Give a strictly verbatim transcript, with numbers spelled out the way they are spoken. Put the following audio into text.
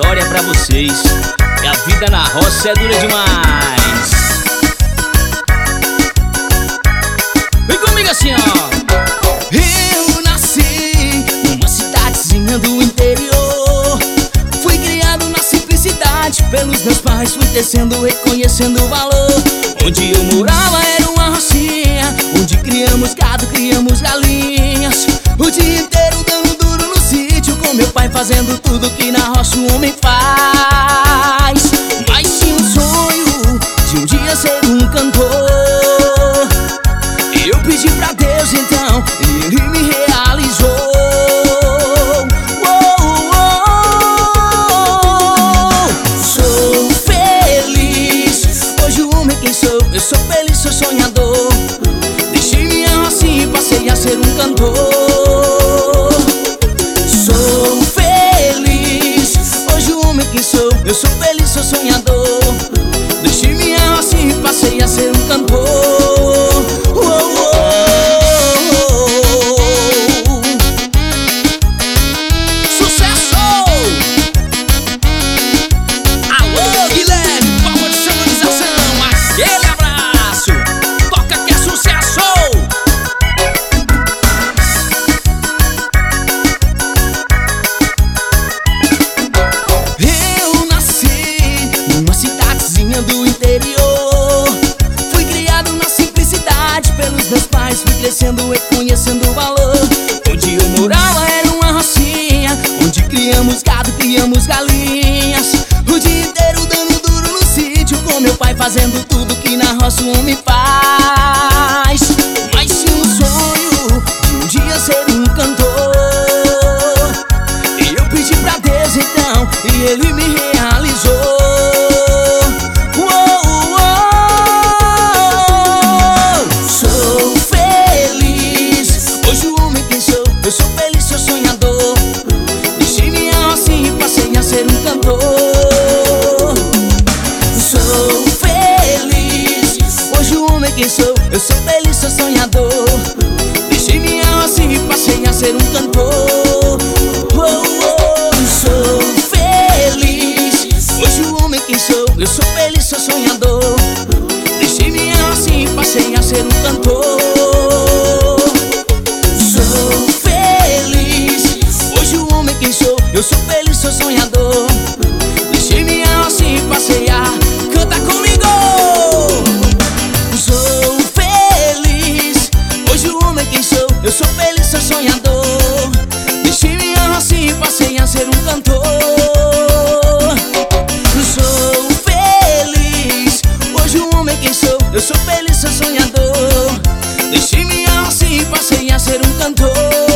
história pra vocês. E a vida na roça é dura demais. Vem comigo assim, ó. Eu nasci numa cidadezinha do interior. Fui criado na simplicidade pelos meus pais. Fui crescendo, reconhecendo o valor. Onde eu morava era uma rocinha, onde criamos gado, criamos galinhas. O dia inteiro dando duro no sítio, com meu pai fazendo tudo que na roça o homem faz. Mas tinha um sonho de um dia ser um cantor. Eu pedi pra Deus então, e Ele me realizou. Oh, oh, oh. Sou feliz, hoje o homem quem sou. Eu sou feliz, sou sonhador. Deixei minha rocinha e passei a ser um cantor. Sou feliz, hoje o homem quem sou. Eu sou feliz, sou sonhador. Deixei minha rocinha e passei a ser um cantor. Do interior, fui criado na simplicidade pelos meus pais. Fui crescendo, reconhecendo o valor. Onde eu morava era uma rocinha, onde criamos gado, criamos galinhas. O dia inteiro dando duro no sítio, com meu pai fazendo tudo que na roça o homem faz. Mas tinha um sonho de um dia ser um cantor. E eu pedi pra Deus então, e Ele me realizou. Eu sou feliz, sou sonhador. Deixei minha rocinha e passei a ser um cantor. Sou feliz, hoje o homem quem sou. Eu sou feliz, sou sonhador. Deixei minha rocinha e passei a ser um cantor. Oh, oh. Sou feliz, hoje o homem quem sou. Eu sou feliz, sou sonhador. Deixei minha rocinha e passei a ser um cantor. Eu sou feliz, sou sonhador. Deixei minha rocinha e passei a cantar comigo. Sou feliz, hoje o homem quem sou. Eu sou feliz, sou sonhador. Deixei minha rocinha e passei a ser um cantor. Sou feliz, hoje o homem quem sou. Eu sou feliz, sou sonhador. Deixei minha rocinha e passei a ser um cantor.